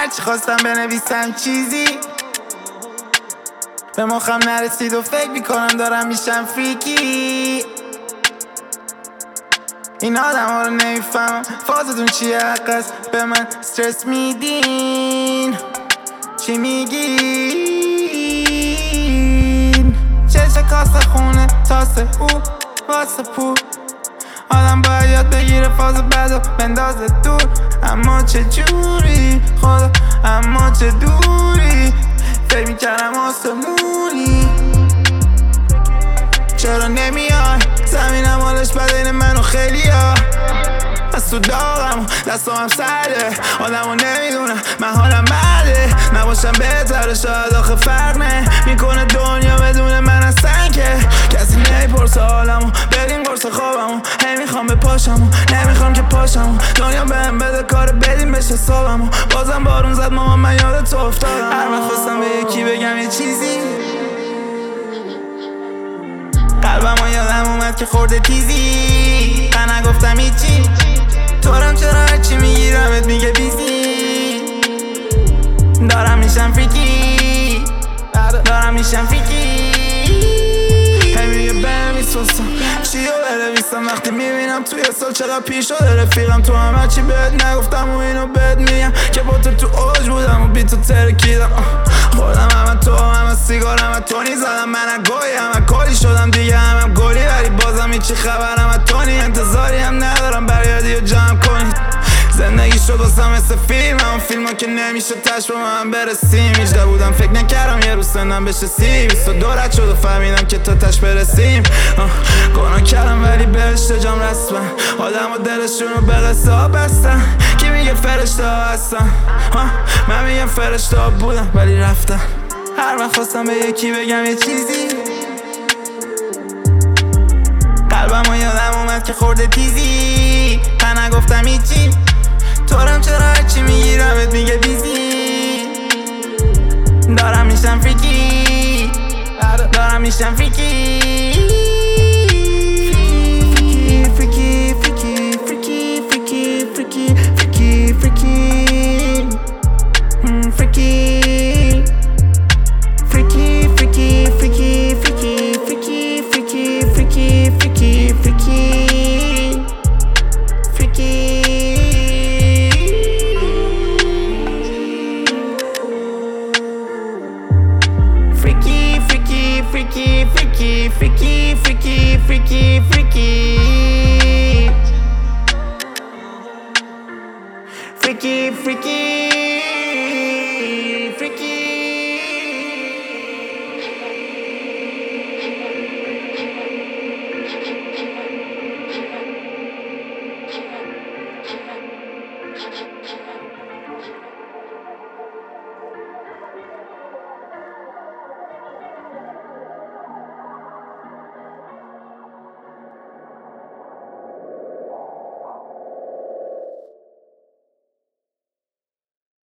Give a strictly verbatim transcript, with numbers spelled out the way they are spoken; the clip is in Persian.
هرچی خواستم بنویسم چیزی به مخم نرسید و فکر میکنم دارم میشم فریکی. این آدم ها رو نمیفهمم فازتون چیه حقست به من استرس میدین. چی میگین؟ چشه کاسه خونه تاسه او واسه پول. آدم باید یاد بگیره فاز بدو بندازه دور. اما چه جوری خدا اما چه دوری فکر میکردم آسمونی. چرا نمیای زمینم حالش بده این منو خیلی ها. از تو داغم و دستم هم سرده آدم رو نمیدونم من حالم بده. نباشم بهتره شاید آخه فرق نه میکنه دنیا بدون من اصلا که کسی نمیپرسه حالمو بریم قرص خوابمو. هی میخوام به پاشمو نمیخوام که پاشمو دنیا بهم بده کار بدیم بشه صابمو. بازم بارون زد مامان من یاد تو افتادم. هر وقت خواستم به یکی بگم یه چیزی قلبم و یادم اومد که خورده تیزی. من نگفتم هیچی تورم چرا هرچی میگیرمت میگه بیزی. دارم میشم فریکی دارم میشم فریکی. هی میگه بنویس واسم چی رو بنویسم وقتی میبینم توی سال چقدر پیش شده رفیقم. تو هم هرچی بهت نگفتم و اینو بهت میگم که با تو تو اوج بودم و بی تو ترکیدم. خوردم همه تو همه سیگار همه تونی زدم من گوی همه کلی شدم دیگه همه گلی ولی بازم هیچی خبر همه تونی. انتظاری هم ندارم برگردی و جمع کنید. زندگی شد واسم مثل فیلم اون فیلم ها که نمیشه تش با من برسیم. هجده بودم فکر نکردم یه روز سنم بشه سی. بیست و دو رد شد و فهمیدم که تا تش برسیم. گناه کردم ولی بهشت جام رسمن آدم و دلشون رو به قصه ها بستن. کی میگه فرشته ها هستن من میگم فرشته ها بودم ولی رفتن. هر وقت خواستم به یکی بگم یه چیزی قلبم و یادم اومد که خورده تیزی. من نگفتم هیچی تورم چرا هرچی میگیرمت میگه بیزی. دارم میشم فریکی دارم میشم فریکی. فریکی فریکی فریکی فریکی فریکی فریکی فریکی فریکی Freaky, freaky, freaky, freaky, freaky, freaky, freaky, freaky, freaky, freaky. Freaky, freaky, freaky, freaky, freaky, freaky, freaky, freaky. Freaky, freaky.